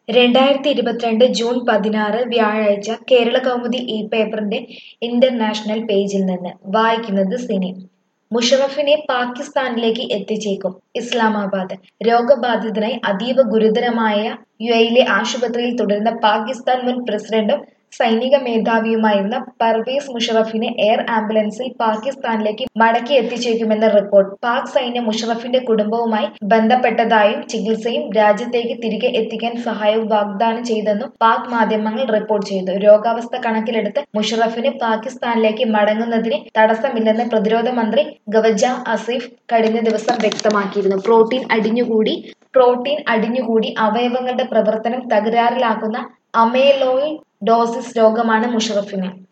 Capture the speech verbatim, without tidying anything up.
രണ്ടായിരത്തി ഇരുപത്തിരണ്ട് ജൂൺ പതിനാറ് വ്യാഴാഴ്ച കേരളകൗമുദി ഈ പേപ്പറിന്റെ ഇന്റർനാഷണൽ പേജിൽ നിന്ന് വായിക്കുന്നത് സിനി. മുഷറഫിനെ പാകിസ്ഥാനിലേക്ക് എത്തിച്ചേക്കും. ഇസ്ലാമാബാദ്. രോഗബാധിതനായി അതീവ ഗുരുതരമായ യുഎഇയിലെ ആശുപത്രിയിൽ തുടരുന്ന പാകിസ്ഥാൻ മുൻ പ്രസിഡന്റും സൈനിക മേധാവിയുമായിരുന്ന പർവേസ് മുഷറഫിനെ എയർ ആംബുലൻസിൽ പാകിസ്ഥാനിലേക്ക് മടക്കി എത്തിച്ചേക്കുമെന്ന് റിപ്പോർട്ട്. പാക് സൈന്യം മുഷറഫിന്റെ കുടുംബവുമായി ബന്ധപ്പെട്ടതായും ചികിത്സയും രാജ്യത്തേക്ക് തിരികെ എത്തിക്കാൻ സഹായവും വാഗ്ദാനം ചെയ്തെന്നും പാക് മാധ്യമങ്ങൾ റിപ്പോർട്ട് ചെയ്തു. രോഗാവസ്ഥ കണക്കിലെടുത്ത് മുഷറഫിന് പാകിസ്ഥാനിലേക്ക് മടങ്ങുന്നതിന് തടസ്സമില്ലെന്ന് പ്രതിരോധ മന്ത്രി ഖവജ ആസിഫ് കഴിഞ്ഞ ദിവസം വ്യക്തമാക്കിയിരുന്നു. പ്രോട്ടീൻ അടിഞ്ഞുകൂടി പ്രോട്ടീൻ അടിഞ്ഞുകൂടി അവയവങ്ങളുടെ പ്രവർത്തനം തകരാറിലാക്കുന്ന അമൈലോയിഡോസിസ് രോഗമാണ് മുഷറഫിന്.